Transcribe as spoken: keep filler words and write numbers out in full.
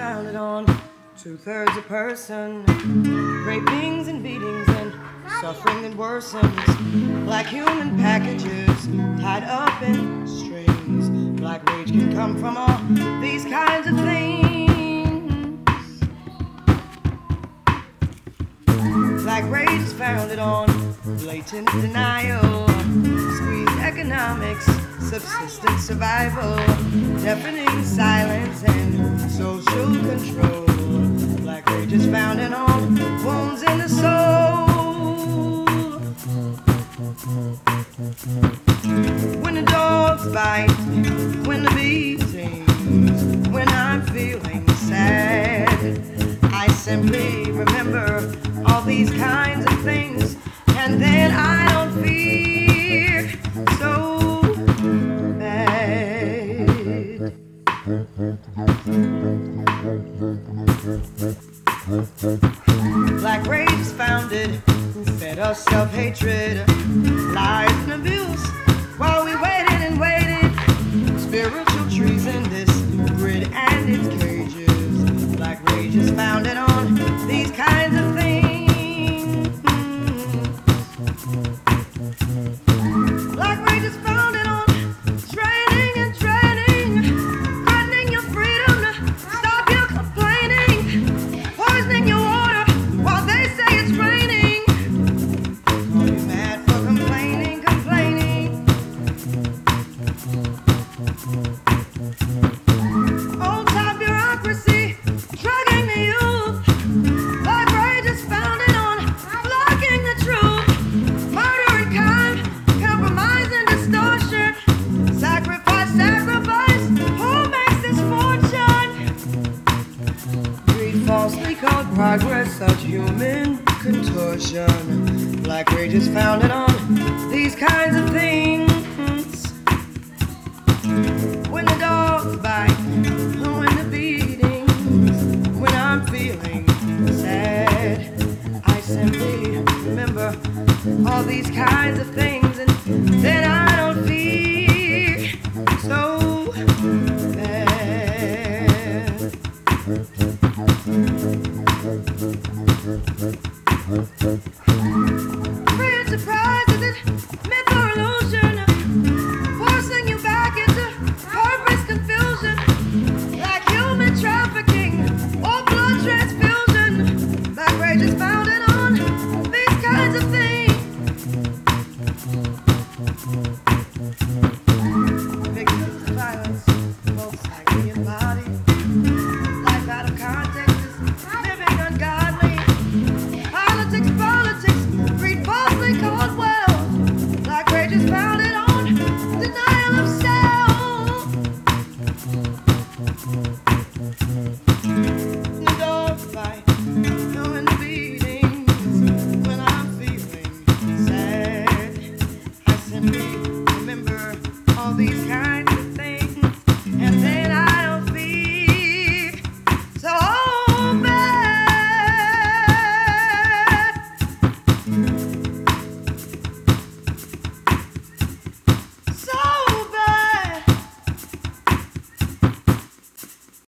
founded on two-thirds a person, rapings and beatings and suffering that worsens. Black human packages tied up in strings. Black rage can come from all these kinds of things. Black rage is founded on blatant denial, squeezed economics, subsistence survival, deafening silence and social control. Black rage is founded on wounds in the soul. When the dogs bite, when the bee sings, when I'm feeling sad, I simply remember all these kinds of things, and then I don't fear so bad. Black rage is founded, who fed us self-hatred, lies and abuse, while we waited and waited. Spiritual trees in this grid and its cages. Black rage is founded on these kinds of things. Black rage is founded on training and training, threatening your freedom to stop you complaining, poisoning your water while they say it's raining. Are you mad for complaining, complaining? Old-time bureaucracy drugging the youth. Black rage is founded on blocking the truth. Murder and crime, compromise and distortion. Sacrifice, sacrifice, who makes this fortune? Greed falsely called progress, such human contortion. Black rage is founded on these kinds of things. When the dogs bite, when the beatings, when I'm feeling sad, I simply remember all these kinds of things.